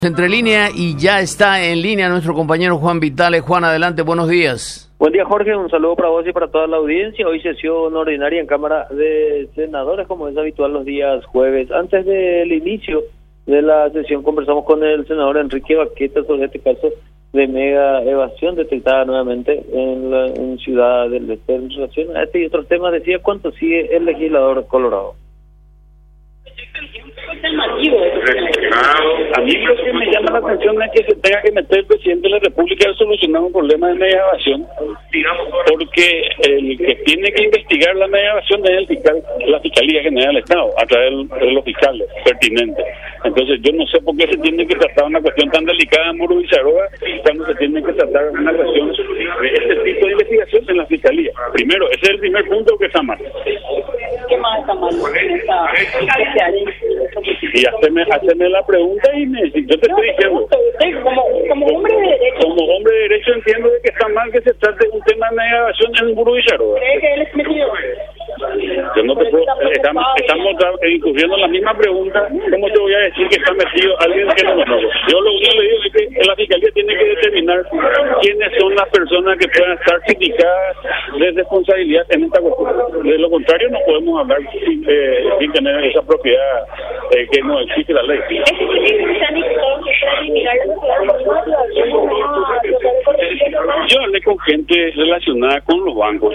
Entre línea y ya está en línea nuestro compañero Juan Vitale. Juan, adelante, buenos días. Buen día, Jorge, un saludo para vos y para toda la audiencia. Hoy sesión ordinaria en Cámara de Senadores, como es habitual los días jueves. Antes del inicio de la sesión conversamos con el senador Enrique Baqueta sobre este caso de mega evasión detectada nuevamente en Ciudad del Este. En relación a este y otros temas, decía cuánto sigue el legislador colorado. A mí lo que me llama la atención es que se tenga que meter el presidente de la República a solucionar un problema de media evasión, porque el que tiene que investigar la media evasión es el fiscal, la Fiscalía General del Estado, a través de los fiscales pertinentes. Entonces yo no sé por qué se tiene que tratar una cuestión tan delicada en Muro Villarroa cuando se tiene que tratar una cuestión de este tipo de investigación en la Fiscalía. Primero, ese es el primer punto que está mal. ¿Qué más está mal? Y haceme la pregunta y yo te estoy diciendo. Como hombre de derecho. Como hombre de derecho entiendo de que está mal que se trate un tema de negación en Muro Villarroa. ¿Cree que él es metido? Yo no te puedo, estamos incurriendo en la misma pregunta. ¿Cómo te voy a decir que está metido alguien que no conozco? Yo lo único que le digo es que la Fiscalía tiene que determinar quiénes son las personas que puedan estar criticadas de responsabilidad en esta cuestión. De lo contrario, no podemos hablar sin tener esa propiedad que no existe la ley. Yo hablé con gente relacionada con los bancos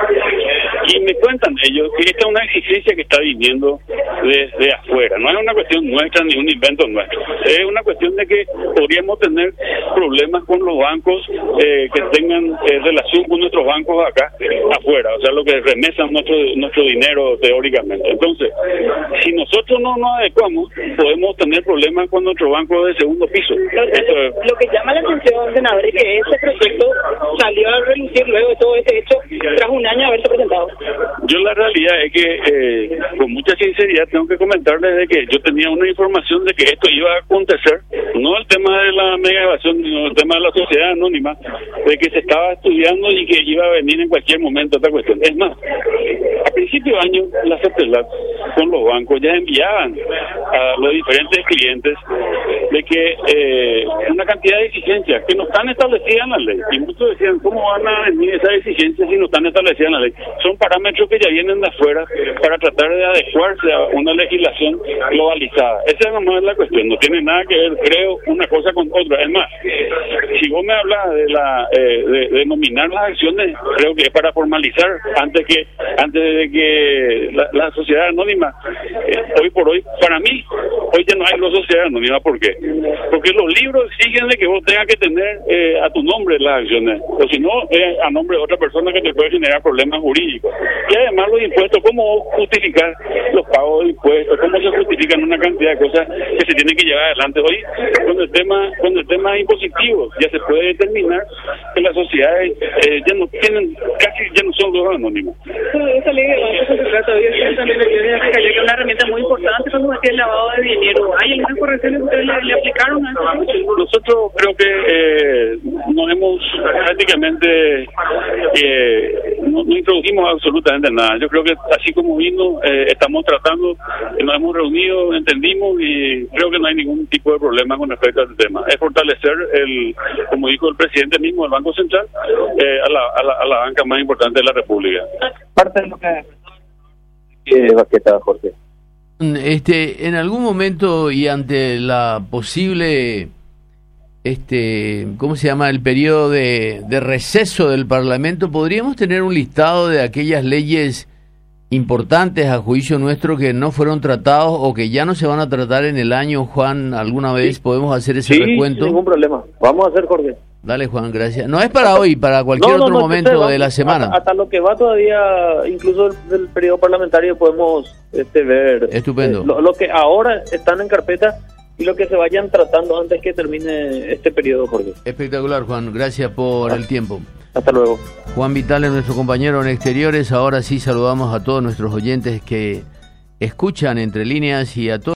y me cuentan ellos que esta es una exigencia que está viniendo desde afuera. No es una cuestión nuestra ni un invento nuestro. Es una cuestión de que podríamos tener problemas con los bancos que tengan relación con nuestros bancos acá afuera, o sea, lo que remesan nuestro dinero teóricamente. Entonces, si nosotros no nos adecuamos, podemos tener problemas con nuestro banco de segundo piso. Lo que llama la atención, senador, es que este proyecto salió a relucir luego de todo este hecho tras un año de haberse presentado. Yo la realidad es que con mucha sinceridad tengo que comentarles de que yo tenía una información de que esto iba a acontecer, no el tema de la mega evasión, sino el tema de la sociedad anónima, de que se estaba estudiando y que iba a venir en cualquier momento esta cuestión. Es más, a principio de año la CEPELAC con los bancos ya enviaban a los diferentes clientes de que una cantidad de exigencias que no están establecidas en la ley, y muchos decían, ¿cómo van a venir esas exigencias si no están establecidas en la ley? Son parámetros que ya vienen de afuera para tratar de adecuarse a una legislación globalizada. Esa no es la cuestión, no tiene nada que ver, creo, una cosa con otra. Es más, si vos me hablas de nominar las acciones, creo que es para formalizar antes de que la sociedad anónima, hoy por hoy, para mí, hoy ya no hay la sociedad anónima. ¿Por qué? Porque los libros exigen de que vos tengas que tener a tu nombre las acciones, o si no, a nombre de otra persona que te puede generar problemas jurídicos. Y además los impuestos, ¿cómo justificar los pagos de impuestos? ¿Cómo se justifican una cantidad de cosas que se tienen que llevar adelante? Hoy, con el tema impositivo, ya se puede determinar que las sociedades ya no son los anónimos. Esa ley de bancos se trata hoy, es una herramienta muy importante cuando se el lavado de dinero. ¿Hay algunas correcciones que ustedes le aplicaron a eso? Nosotros creo que nos hemos prácticamente no introdujimos absolutamente nada. Yo creo que así como vino, estamos tratando, nos hemos reunido, entendimos y creo que no hay ningún tipo de problema con respecto a este tema. Es fortalecer, como dijo el presidente mismo del Banco Central, a la banca más importante de la República. Parte de lo que Baqueta, Jorge. En algún momento y ante la posible, ¿cómo se llama? El periodo de receso del Parlamento, ¿podríamos tener un listado de aquellas leyes importantes a juicio nuestro que no fueron tratados o que ya no se van a tratar en el año, Juan? ¿Alguna vez podemos hacer ese recuento? Sin ningún problema. Vamos a hacer, Jorge. Dale, Juan, gracias. No es para hoy, para cualquier otro momento de la semana. Hasta lo que va todavía, incluso del periodo parlamentario, podemos ver. Estupendo. Lo que ahora están en carpeta y lo que se vayan tratando antes que termine este periodo, Jorge. Espectacular, Juan. Gracias por el tiempo. Hasta luego. Juan Vitale, nuestro compañero en Exteriores. Ahora sí saludamos a todos nuestros oyentes que escuchan Entre Líneas y a todos.